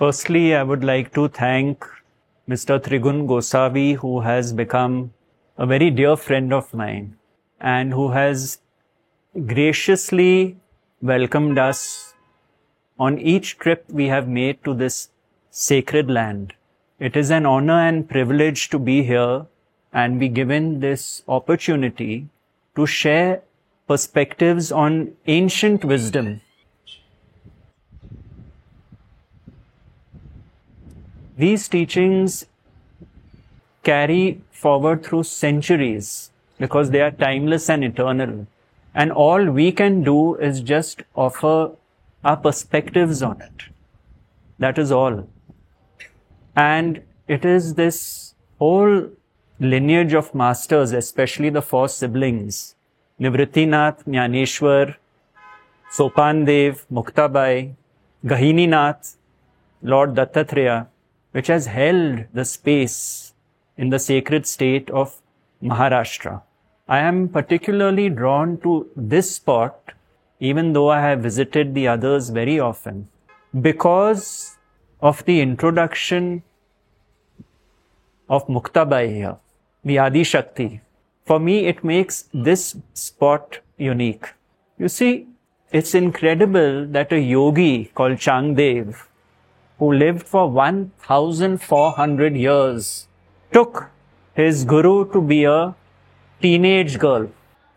Firstly, I would like to thank Mr. Trigun Gosavi, who has become a very dear friend of mine and who has graciously welcomed us on each trip we have made to this sacred land. It is an honor and privilege to be here and be given this opportunity to share perspectives on ancient wisdom. These teachings carry forward through centuries because they are timeless and eternal. And all we can do is just offer our perspectives on it. That is all. And it is this whole lineage of masters, especially the four siblings, Nivrittinath, Jnaneshwar, Sopandev, Muktabai, Gahininath, Lord Dattatreya, which has held the space in the sacred state of Maharashtra. I am particularly drawn to this spot, even though I have visited the others very often, because of the introduction of Muktabai here, the Adi Shakti. For me, it makes this spot unique. You see, it's incredible that a yogi called Changdev, who lived for 1,400 years, took his guru to be a teenage girl.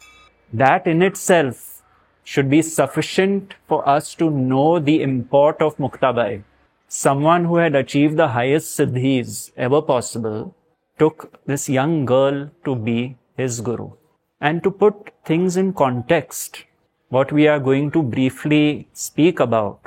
That in itself should be sufficient for us to know the import of Muktabai. Someone who had achieved the highest siddhis ever possible took this young girl to be his guru. And to put things in context, what we are going to briefly speak about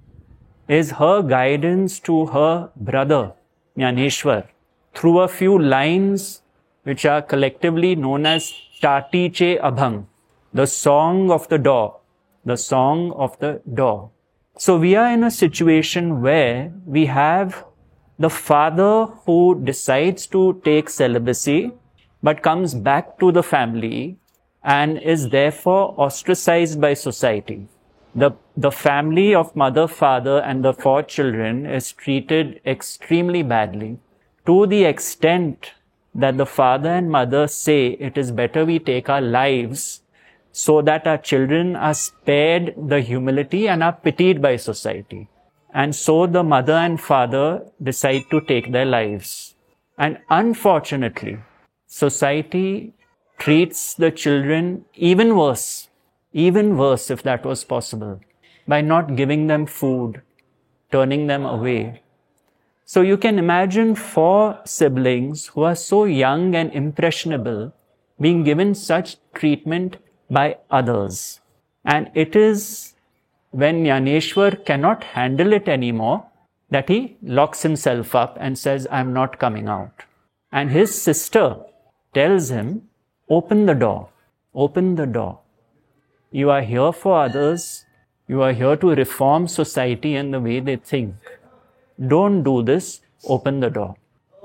is her guidance to her brother, Jnaneshwar, through a few lines which are collectively known as Tati Che Abhang, the song of the door, the song of the door. So we are in a situation where we have the father who decides to take celibacy but comes back to the family and is therefore ostracized by society. The family of mother, father and the four children is treated extremely badly, to the extent that the father and mother say it is better we take our lives so that our children are spared the humility and are pitied by society. And so the mother and father decide to take their lives. And unfortunately, society treats the children even worse if that was possible, by not giving them food, turning them away. So you can imagine four siblings who are so young and impressionable being given such treatment by others. And it is when Jnaneshwar cannot handle it anymore that he locks himself up and says, "I'm not coming out." And his sister tells him, "Open the door, open the door. You are here for others. You are here to reform society and the way they think. Don't do this. Open the door."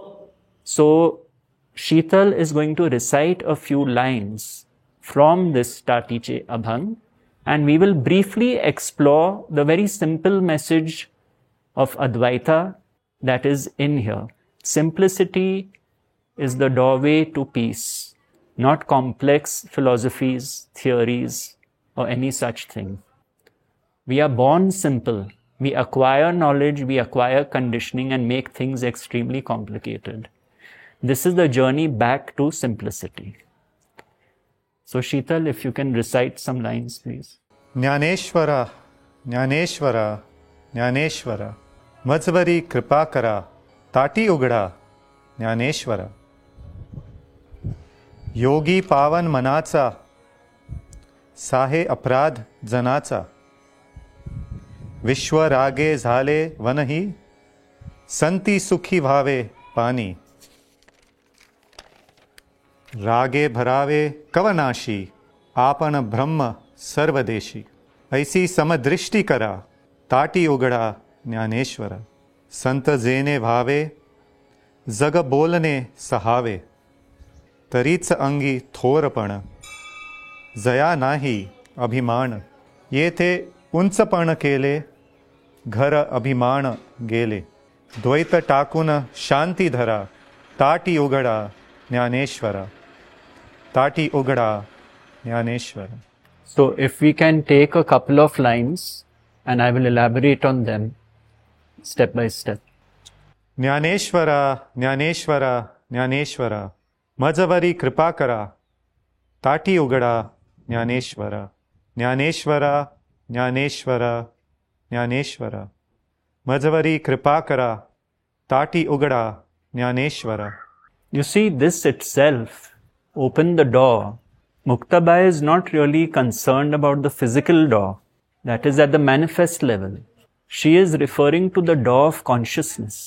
So Sheetal is going to recite a few lines from this Tati Che Abhang, and we will briefly explore the very simple message of Advaita that is in here. Simplicity is the doorway to peace, not complex philosophies, theories, or any such thing. We are born simple. We acquire knowledge, we acquire conditioning and make things extremely complicated. This is the journey back to simplicity. So Sheetal, if you can recite some lines, please. Jnaneshwara, Jnaneshwara, Jnaneshwara, Majvari Kripakara, Tati Ugda, Jnaneshwara. Yogi Pavan Manacha, Sahe Aprad Janacha. विश्व रागे झाले वनही संति सुखी भावे पानी रागे भरावे कवनाशी आपन ब्रह्म सर्वदेशी ऐसी समदृष्टि करा ताटी उगड़ा ज्ञानेश्वर संत जेने भावे जग बोलने सहावे तरीच अंगी थोरपण जया नाही अभिमान ये थे उंचपण केले घर अभिमान गेले. द्वैत टाकून शांती धरा, ताटी उघडा ज्ञानेश्वरा. ताटी उघडा Dnyaneshwara. So if we can take a couple of lines and I will elaborate on them step by step. Dnyaneshwara Dnyaneshwara Dnyaneshwara, मजवरी कृपा करा, ताटी उघडा ज्ञानेश्वरा. ज्ञानेश्वरा ज्ञानेश्वरा ज्ञानेश्वरा, मजवरी कृपा करा, ताटी उघडा Dnyaneshwara. You see, this itself opened the door. Muktabai is not really concerned about the physical door, that is at the manifest level. She is referring to the door of consciousness.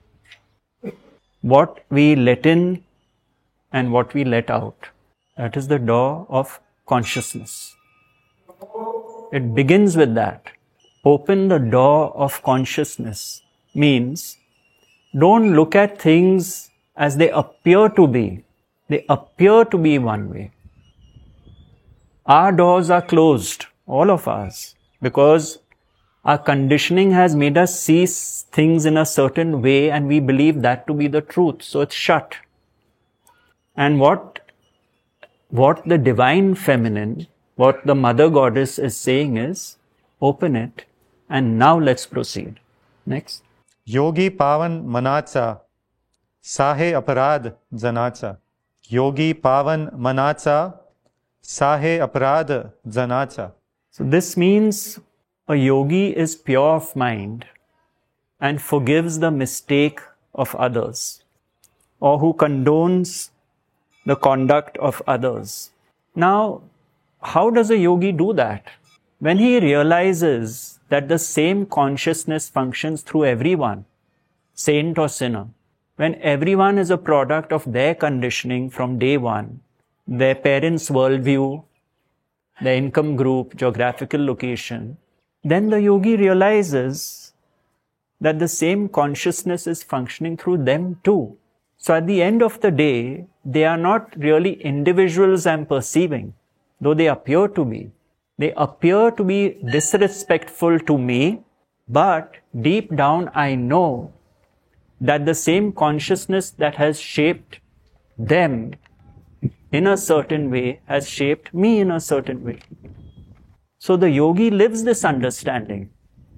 What we let in and what we let out. That is the door of consciousness. It begins with that. Open the door of consciousness means don't look at things as they appear to be. They appear to be one way. Our doors are closed, all of us, because our conditioning has made us see things in a certain way and we believe that to be the truth. So it's shut. And what the divine feminine, what the mother goddess is saying is, open it and now let's proceed. Next. योगी पावन मनाचा, साहे अपराध जनाचा. योगी पावन मनाचा, साहे अपराध जनाचा. So this means a yogi is pure of mind and forgives the mistake of others, or who condones the conduct of others. Now, how does a yogi do that? When he realizes that the same consciousness functions through everyone, saint or sinner, when everyone is a product of their conditioning from day one, their parents' worldview, their income group, geographical location, then the yogi realizes that the same consciousness is functioning through them too. So at the end of the day, they are not really individuals I'm perceiving, though they appear to be. They appear to be disrespectful to me, but deep down I know that the same consciousness that has shaped them in a certain way has shaped me in a certain way. So the yogi lives this understanding.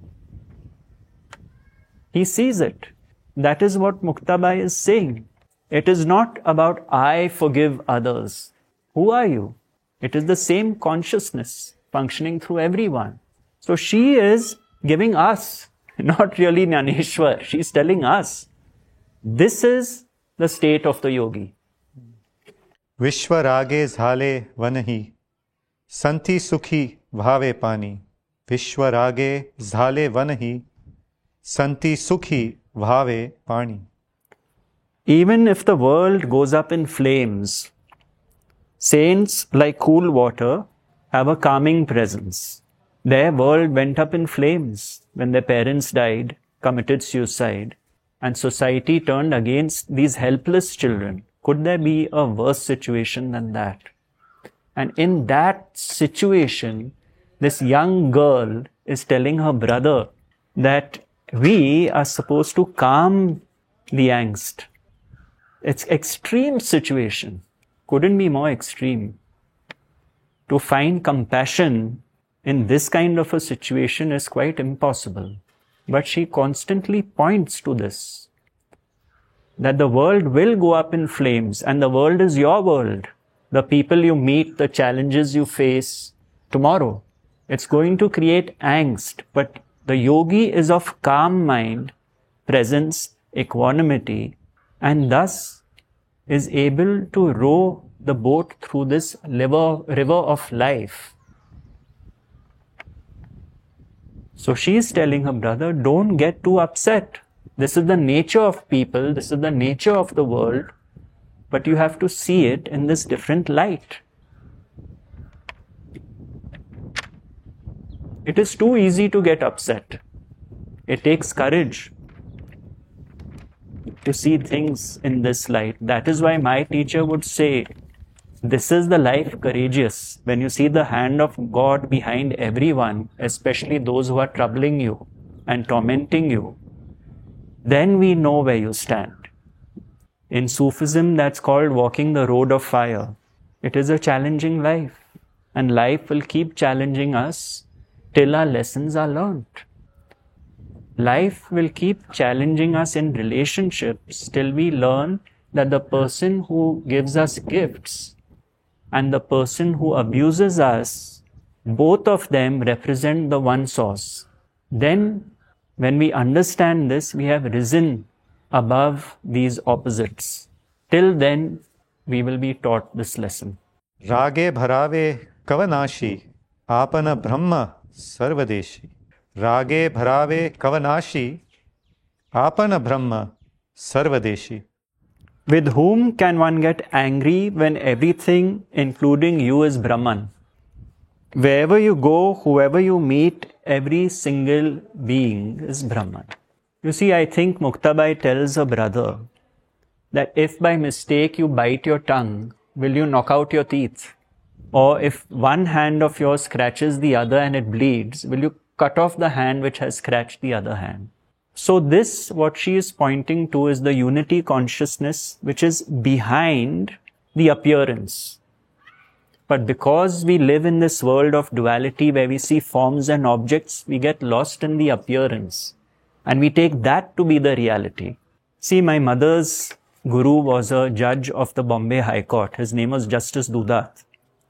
He sees it. That is what Muktabai is saying. It is not about I forgive others. Who are you? It is the same consciousness functioning through everyone. So she is giving us, not really Jnaneshwar. She is telling us, this is the state of the yogi. विश्व रागे झाले वनही, संति सुखी भावे पानी. विश्व रागे झाले वनही, संति सुखी भावे पानी. Even if the world goes up in flames, saints like cool water have a calming presence. Their world went up in flames when their parents died, committed suicide, and society turned against these helpless children. Could there be a worse situation than that? And in that situation, this young girl is telling her brother that we are supposed to calm the angst. It's extreme situation. Couldn't be more extreme. To find compassion in this kind of a situation is quite impossible. But she constantly points to this, that the world will go up in flames and the world is your world. The people you meet, the challenges you face tomorrow, it's going to create angst. But the yogi is of calm mind, presence, equanimity, and thus is able to row the boat through this river of life. So she is telling her brother, don't get too upset. This is the nature of people, this is the nature of the world, but you have to see it in this different light. It is too easy to get upset. It takes courage to see things in this light. That is why my teacher would say, this is the life courageous. When you see the hand of God behind everyone, especially those who are troubling you, and tormenting you, then we know where you stand. In Sufism, that's called walking the road of fire. It is a challenging life, and life will keep challenging us till our lessons are learnt. Life will keep challenging us in relationships till we learn that the person who gives us gifts and the person who abuses us, both of them represent the one source. Then, when we understand this, we have risen above these opposites. Till then, we will be taught this lesson. Rage bharave kavanashi, apana brahma sarvadeshi. Rage bharave kavanashi, apana brahma sarvadeshi. With whom can one get angry when everything, including you, is Brahman? Wherever you go, whoever you meet, every single being is Brahman. You see, I think Muktabai tells a brother that if by mistake you bite your tongue, will you knock out your teeth? Or if one hand of yours scratches the other and it bleeds, will you cut off the hand which has scratched the other hand? So this, what she is pointing to, is the unity consciousness which is behind the appearance. But because we live in this world of duality where we see forms and objects, we get lost in the appearance. And we take that to be the reality. See, my mother's guru was a judge of the Bombay High Court. His name was Justice Dudat.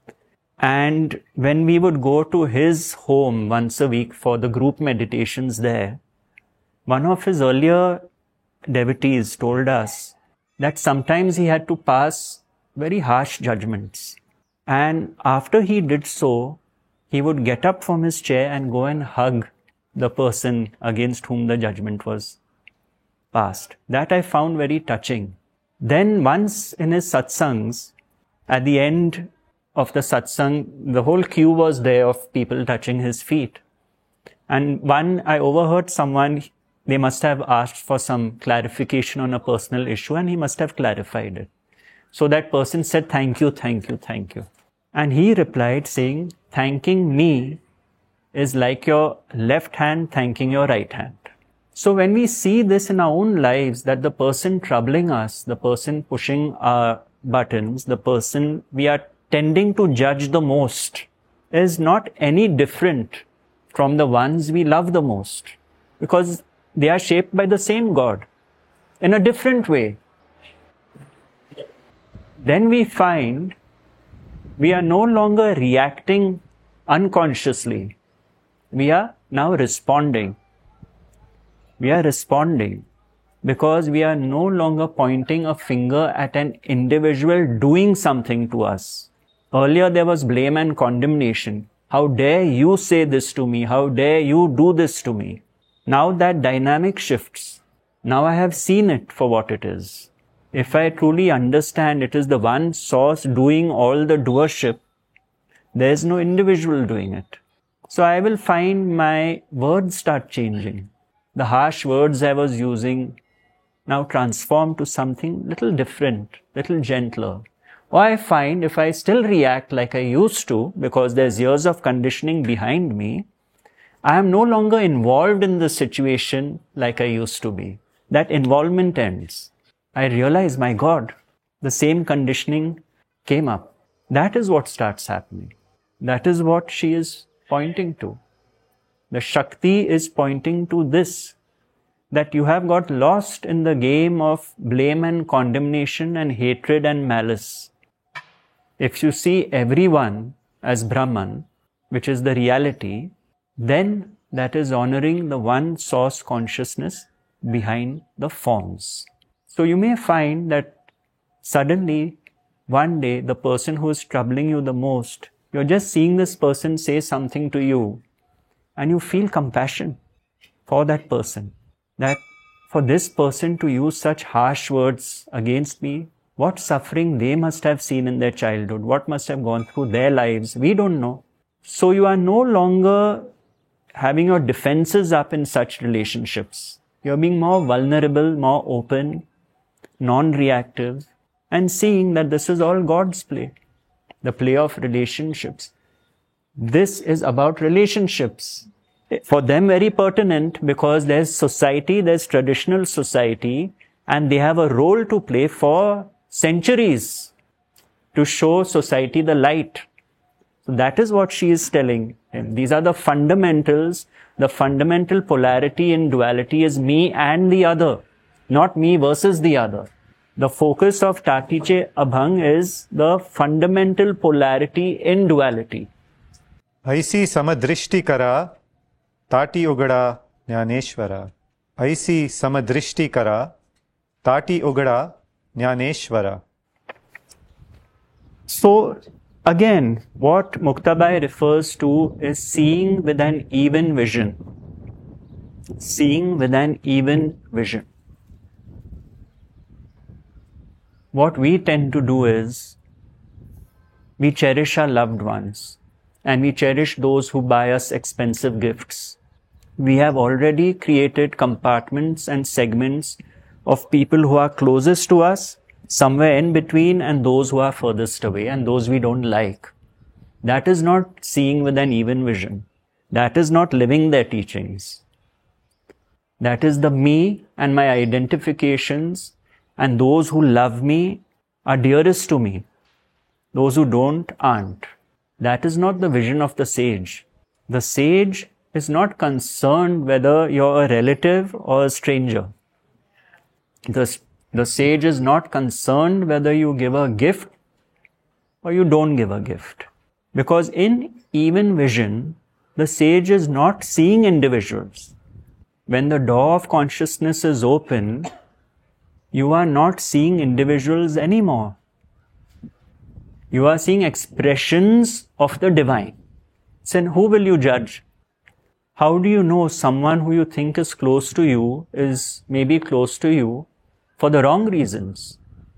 And when we would go to his home once a week for the group meditations there, one of his earlier devotees told us that sometimes he had to pass very harsh judgments. And after he did so, he would get up from his chair and go and hug the person against whom the judgment was passed. That I found very touching. Then once in his satsangs, at the end of the satsang, the whole queue was there of people touching his feet. And I overheard someone, they must have asked for some clarification on a personal issue, and he must have clarified it. So that person said, "Thank you, thank you, thank you." And he replied saying, "Thanking me is like your left hand thanking your right hand." So when we see this in our own lives, that the person troubling us, the person pushing our buttons, the person we are tending to judge the most, is not any different from the ones we love the most, because they are shaped by the same God in a different way. Then we find we are no longer reacting unconsciously. We are now responding. We are responding because we are no longer pointing a finger at an individual doing something to us. Earlier there was blame and condemnation. How dare you say this to me? How dare you do this to me? Now that dynamic shifts. Now I have seen it for what it is. If I truly understand it is the one source doing all the doership, there is no individual doing it. So I will find my words start changing. The harsh words I was using now transform to something little different, little gentler. Or I find if I still react like I used to, because there's years of conditioning behind me, I am no longer involved in the situation like I used to be. That involvement ends. I realize, my God, the same conditioning came up. That is what starts happening. That is what she is pointing to. The Shakti is pointing to this, that you have got lost in the game of blame and condemnation and hatred and malice. If you see everyone as Brahman, which is the reality, then that is honoring the one source consciousness behind the forms. So you may find that suddenly, one day, the person who is troubling you the most, you're just seeing this person say something to you, and you feel compassion for that person. That for this person to use such harsh words against me, what suffering they must have seen in their childhood, what must have gone through their lives, we don't know. So you are no longer having your defenses up in such relationships. You're being more vulnerable, more open, non-reactive, and seeing that this is all God's play, the play of relationships. This is about relationships. For them, very pertinent because there's society, there's traditional society, and they have a role to play for centuries to show society the light. So that is what she is telling him. These are the fundamentals. The fundamental polarity in duality is me and the other, not me versus the other. The focus of Tatiche Abhang is the fundamental polarity in duality. ऐसी समदृष्टि करा ताटी उगड़ा ज्ञानेश्वरा. ऐसी समदृष्टि करा ताटी उगड़ा Dnyaneshwara. So again, what Muktabai refers to is seeing with an even vision. Seeing with an even vision. What we tend to do is, we cherish our loved ones and we cherish those who buy us expensive gifts. We have already created compartments and segments of people who are closest to us, somewhere in between, and those who are furthest away and those we don't like. That is not seeing with an even vision. That is not living their teachings. That is the me and my identifications, and those who love me are dearest to me. Those who don't aren't. That is not the vision of the sage. The sage is not concerned whether you're a relative or a stranger. The sage is not concerned whether you give a gift or you don't give a gift. Because in even vision, the sage is not seeing individuals. When the door of consciousness is open, you are not seeing individuals anymore. You are seeing expressions of the divine. Then who will you judge? How do you know someone who you think is close to you is maybe close to you for the wrong reasons?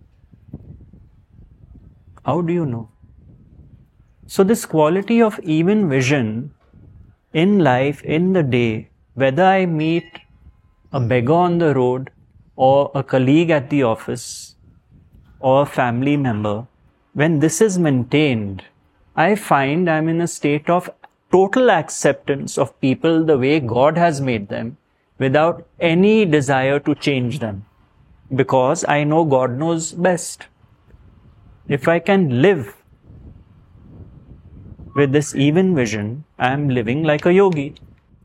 How do you know? So this quality of even vision in life, in the day, whether I meet a beggar on the road or a colleague at the office or a family member, when this is maintained, I find I'm in a state of total acceptance of people the way God has made them without any desire to change them. Because I know God knows best. If I can live with this even vision, I am living like a yogi.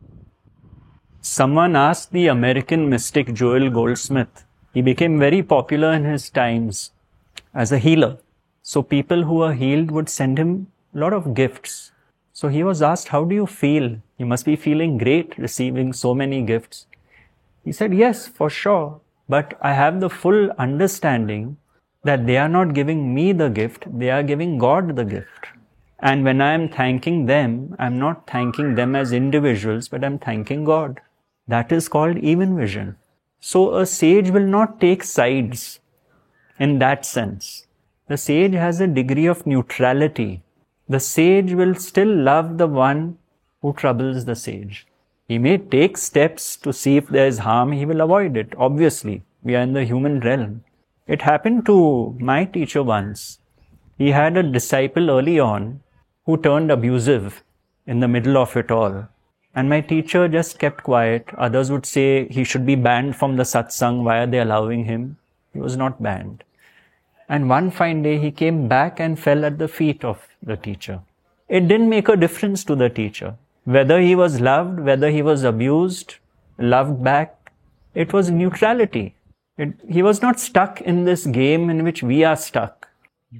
Someone asked the American mystic Joel Goldsmith. He became very popular in his times as a healer. So people who were healed would send him a lot of gifts. So he was asked, how do you feel? You must be feeling great receiving so many gifts. He said, yes, for sure. But I have the full understanding that they are not giving me the gift, they are giving God the gift. And when I am thanking them, I am not thanking them as individuals, but I am thanking God. That is called even vision. So a sage will not take sides in that sense. The sage has a degree of neutrality. The sage will still love the one who troubles the sage. He may take steps to see if there is harm, he will avoid it. Obviously, we are in the human realm. It happened to my teacher once. He had a disciple early on who turned abusive in the middle of it all. And my teacher just kept quiet. Others would say he should be banned from the satsang. Why are they allowing him? He was not banned. And one fine day he came back and fell at the feet of the teacher. It didn't make a difference to the teacher. Whether he was loved, whether he was abused, loved back, it was neutrality. He was not stuck in this game in which we are stuck.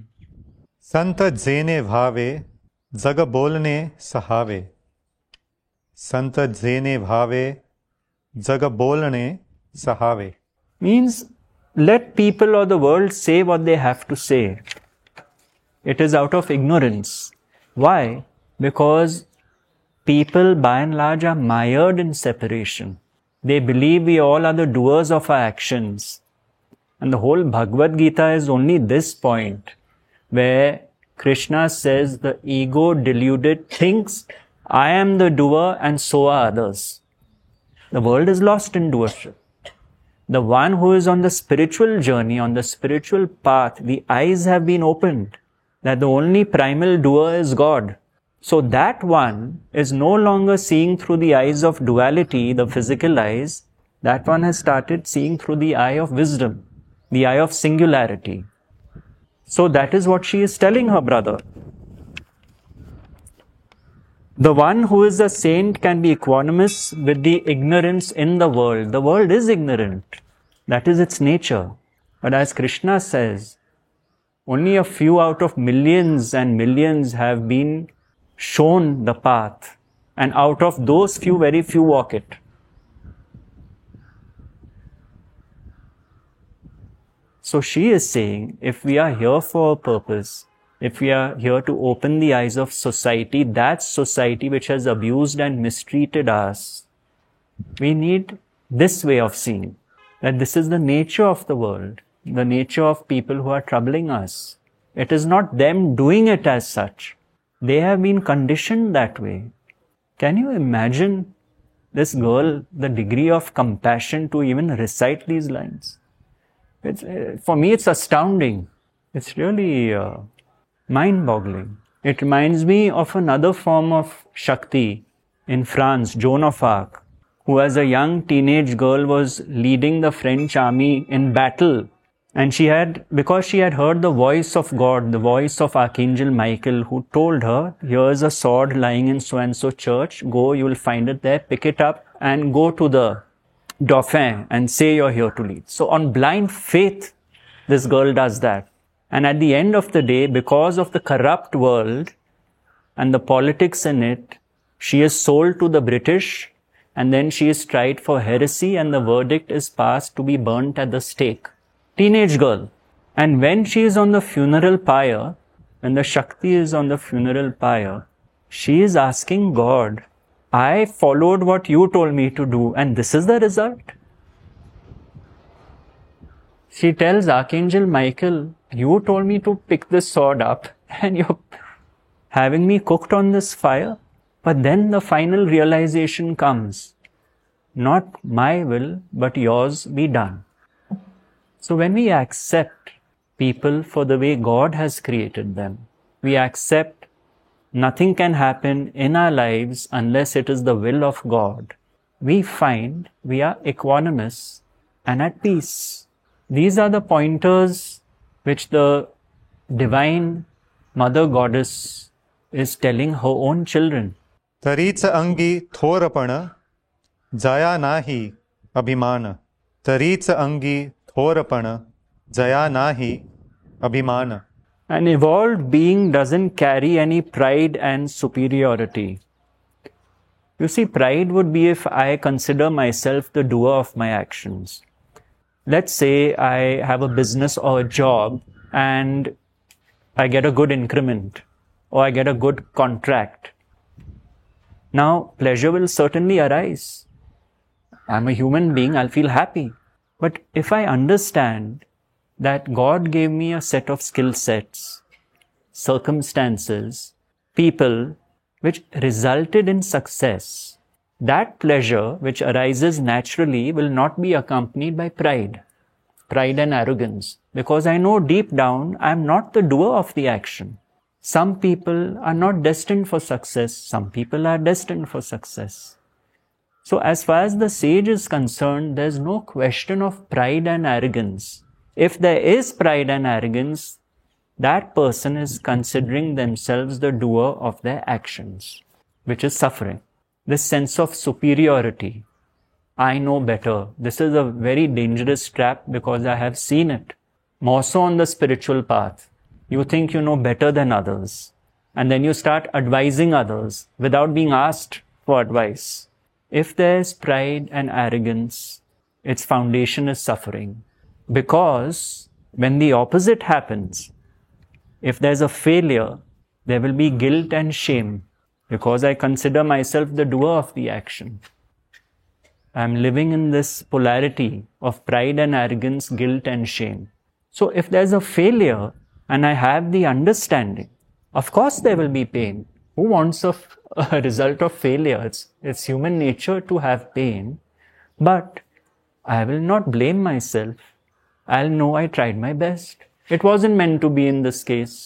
संत जेने भावे जग बोलने सहावे. संत जेने भावे जग बोलने सहावे. Means let people or the world say what they have to say. It is out of ignorance. Why? Because people by and large are mired in separation. They believe we all are the doers of our actions. And the whole Bhagavad Gita is only this point where Krishna says the ego deluded thinks I am the doer and so are others. The world is lost in doership. The one who is on the spiritual journey, on the spiritual path, the eyes have been opened that the only primal doer is God. So that one is no longer seeing through the eyes of duality, the physical eyes. That one has started seeing through the eye of wisdom, the eye of singularity. So that is what she is telling her brother. The one who is a saint can be equanimous with the ignorance in the world. The world is ignorant. That is its nature. But as Krishna says, only a few out of millions and millions have been shown the path. And out of those few, very few walk it. So she is saying, if we are here for a purpose, if we are here to open the eyes of society, that society which has abused and mistreated us, we need this way of seeing. That this is the nature of the world, the nature of people who are troubling us. It is not them doing it as such. They have been conditioned that way. Can you imagine this girl, the degree of compassion to even recite these lines? For me, it's astounding. It's really mind-boggling. It reminds me of another form of Shakti in France, Joan of Arc, who as a young teenage girl was leading the French army in battle. And because she had heard the voice of God, the voice of Archangel Michael, who told her, here's a sword lying in so-and-so church, go, you will find it there, pick it up and go to the Dauphin and say you're here to lead. So on blind faith, this girl does that. And at the end of the day, because of the corrupt world and the politics in it, she is sold to the British and then she is tried for heresy and the verdict is passed to be burnt at the stake. Teenage girl. And when she is on the funeral pyre, when the Shakti is on the funeral pyre, she is asking God, I followed what you told me to do and this is the result. She tells Archangel Michael, you told me to pick this sword up and you're having me cooked on this fire. But then the final realization comes, not my will, but yours be done. So when we accept people for the way God has created them, we accept nothing can happen in our lives unless it is the will of God, we find we are equanimous and at peace. These are the pointers which the divine Mother Goddess is telling her own children. तरीच अंगी थोरपण जया नाही अभिमान. तरीच अंगी थोरपण जया नाही अभिमान. An evolved being doesn't carry any pride and superiority. You see, pride would be if I consider myself the doer of my actions. Let's say I have a business or a job and I get a good increment or I get a good contract. Now, pleasure will certainly arise. I'm a human being, I'll feel happy. But if I understand that God gave me a set of skill sets, circumstances, people which resulted in success, that pleasure which arises naturally will not be accompanied by pride and arrogance, because I know deep down I am not the doer of the action. Some people are not destined for success, some people are destined for success. So as far as the sage is concerned, there is no question of pride and arrogance. If there is pride and arrogance, that person is considering themselves the doer of their actions, which is suffering. This sense of superiority, I know better. This is a very dangerous trap because I have seen it. More so on the spiritual path. You think you know better than others. And then you start advising others without being asked for advice. If there is pride and arrogance, its foundation is suffering. Because when the opposite happens, if there's a failure, there will be guilt and shame because I consider myself the doer of the action. I'm living in this polarity of pride and arrogance, guilt and shame. So if there's a failure and I have the understanding, of course there will be pain. Who wants a result of failure? It's human nature to have pain. But I will not blame myself. I'll know I tried my best. It wasn't meant to be in this case.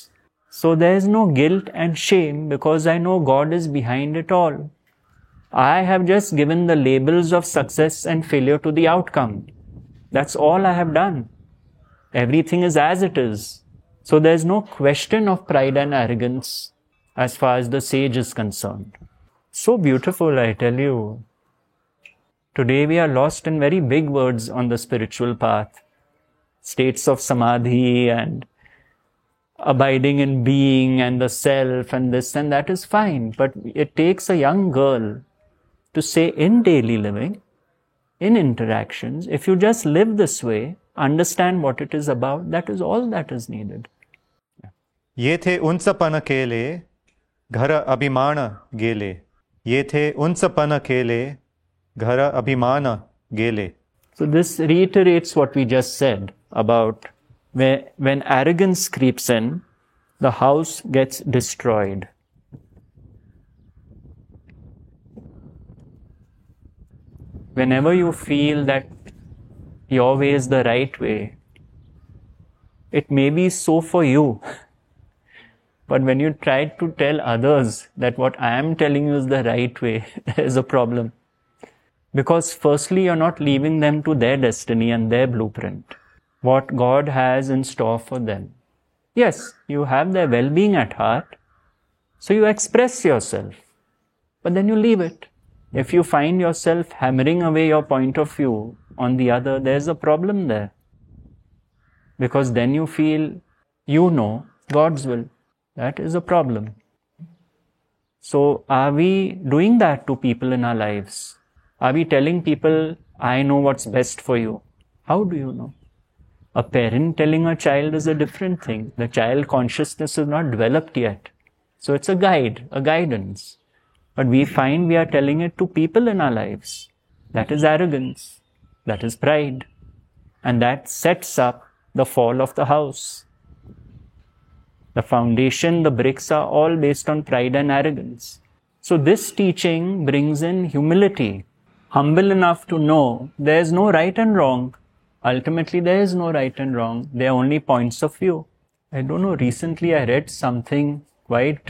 So there is no guilt and shame because I know God is behind it all. I have just given the labels of success and failure to the outcome. That's all I have done. Everything is as it is. So there is no question of pride and arrogance as far as the sage is concerned. So beautiful, I tell you. Today we are lost in very big words on the spiritual path. States of samadhi and abiding in being and the self and this and that is fine. But it takes a young girl to say in daily living, in interactions, if you just live this way, understand what it is about, that is all that is needed. ये थे उंचपन केले घर अभिमान गेले. ये थे उंचपन केले घर अभिमान गेले. So this reiterates what we just said about when arrogance creeps in, the house gets destroyed. Whenever you feel that your way is the right way, it may be so for you. But when you try to tell others that what I am telling you is the right way, there is a problem. Because firstly, you're not leaving them to their destiny and their blueprint, what God has in store for them. Yes, you have their well-being at heart, so you express yourself, but then you leave it. If you find yourself hammering away your point of view on the other, there's a problem there. Because then you feel you know God's will. That is a problem. So are we doing that to people in our lives? Are we telling people, I know what's best for you? How do you know? A parent telling a child is a different thing. The child consciousness is not developed yet. So it's a guide, a guidance. But we find we are telling it to people in our lives. That is arrogance. That is pride. And that sets up the fall of the house. The foundation, the bricks are all based on pride and arrogance. So this teaching brings in humility. Humble enough to know there is no right and wrong. Ultimately, there is no right and wrong. They are only points of view. I don't know, recently I read something quite...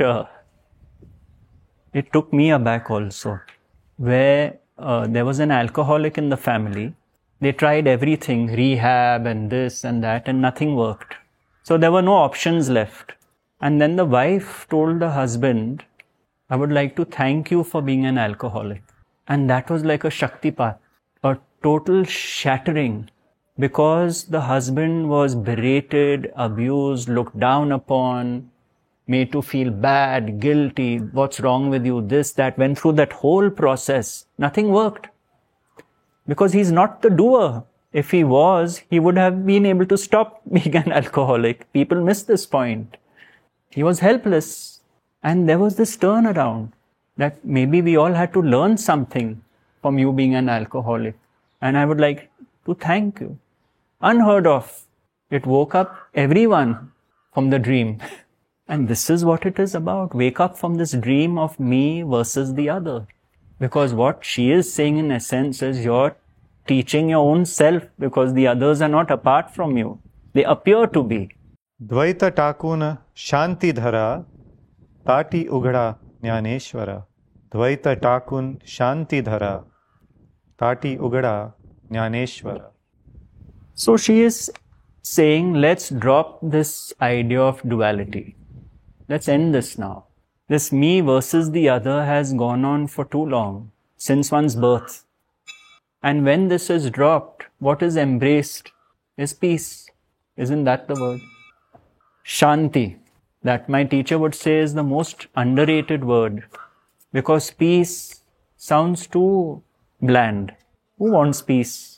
it took me aback also, where there was an alcoholic in the family. They tried everything, rehab and this and that, and nothing worked. So there were no options left. And then the wife told the husband, I would like to thank you for being an alcoholic. And that was like a Shaktipat, a total shattering, because the husband was berated, abused, looked down upon, made to feel bad, guilty, what's wrong with you, this, that, went through that whole process. Nothing worked. Because he's not the doer. If he was, he would have been able to stop being an alcoholic. People miss this point. He was helpless. And there was this turnaround that maybe we all had to learn something from you being an alcoholic. And I would like to thank you. Unheard of. It woke up everyone from the dream. And this is what it is about. Wake up from this dream of me versus the other. Because what she is saying in essence is you're teaching your own self because the others are not apart from you. They appear to be. Dvaita takuna shanti dhara tati ugada jnaneshwara. Dvaita takun shanti dhara tati ugada jnaneshwara. So she is saying, let's drop this idea of duality. Let's end this now. This me versus the other has gone on for too long, since one's birth. And when this is dropped, what is embraced is peace. Isn't that the word? Shanti, that my teacher would say is the most underrated word. Because peace sounds too bland. Who wants peace?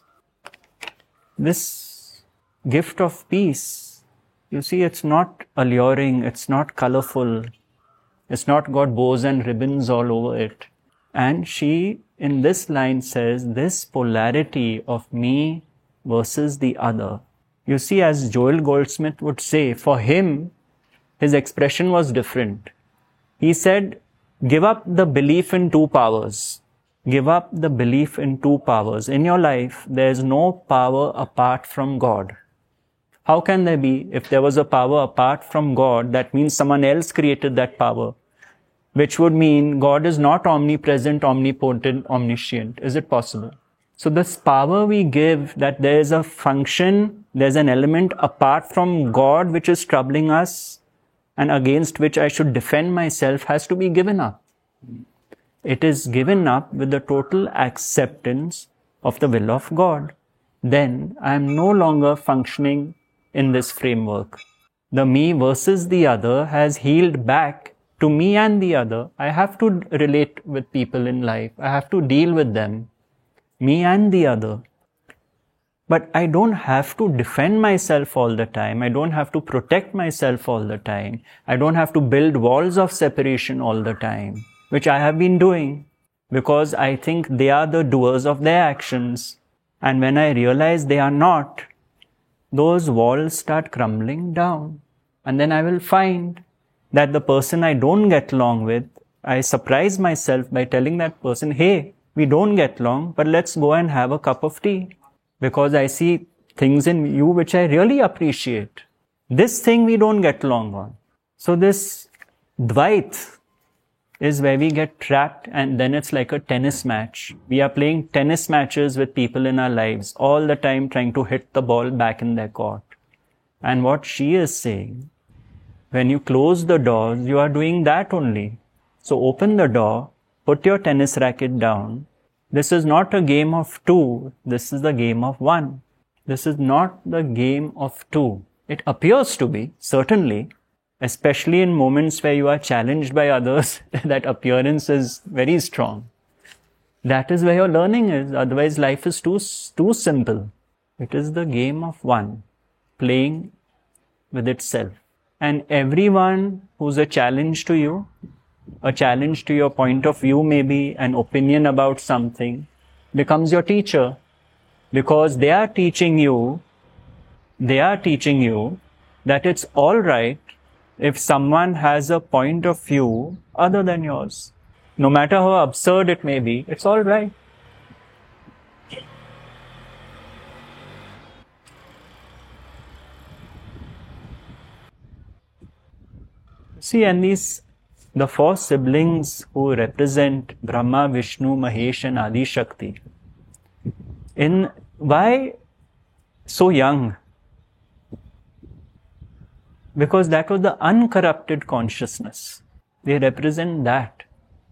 This gift of peace, you see, it's not alluring, it's not colorful, it's not got bows and ribbons all over it. And she, in this line, says this polarity of me versus the other. You see, as Joel Goldsmith would say, for him, his expression was different. He said, give up the belief in two powers. Give up the belief in two powers. In your life, there is no power apart from God. How can there be? If there was a power apart from God, that means someone else created that power, which would mean God is not omnipresent, omnipotent, omniscient. Is it possible? So this power we give, that there is a function, there's an element apart from God which is troubling us and against which I should defend myself, has to be given up. It is given up with the total acceptance of the will of God. Then I am no longer functioning in this framework. The me versus the other has healed back to me and the other. I have to relate with people in life. I have to deal with them. Me and the other. But I don't have to defend myself all the time. I don't have to protect myself all the time. I don't have to build walls of separation all the time, which I have been doing because I think they are the doers of their actions. And when I realize they are not, those walls start crumbling down. And then I will find that the person I don't get along with, I surprise myself by telling that person, hey, we don't get along, but let's go and have a cup of tea. Because I see things in you which I really appreciate. This thing we don't get along on. So this Dvait is where we get trapped, and then it's like a tennis match. We are playing tennis matches with people in our lives all the time, trying to hit the ball back in their court. And what she is saying, when you close the doors, you are doing that only. So open the door, put your tennis racket down. This is not a game of two. This is the game of one. This is not the game of two. It appears to be, certainly, especially in moments where you are challenged by others, that appearance is very strong. That is where your learning is. Otherwise, life is too simple. It is the game of one, playing with itself. And everyone who's a challenge to you, a challenge to your point of view, maybe an opinion about something, becomes your teacher. Because they are teaching you that it's all right if someone has a point of view other than yours. No matter how absurd it may be, it's all right. See, and the four siblings who represent Brahma, Vishnu, Mahesh and Adi Shakti. Why so young? Because that was the uncorrupted consciousness. They represent that.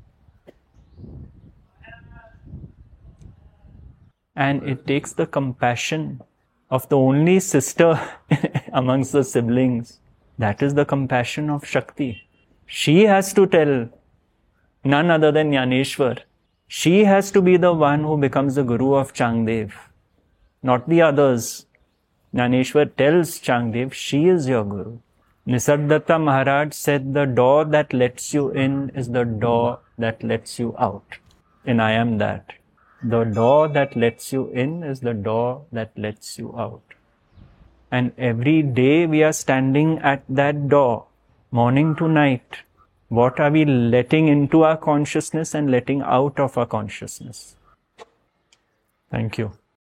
And it takes the compassion of the only sister amongst the siblings. That is the compassion of Shakti. She has to tell none other than Jnaneshwar. She has to be the one who becomes the guru of Changdev, not the others. Jnaneshwar tells Changdev, she is your guru. Nisargadatta Maharaj said, the door that lets you in is the door that lets you out. And I am that. The door that lets you in is the door that lets you out. And every day we are standing at that door, morning to night. What are we letting into our consciousness and letting out of our consciousness? Thank you.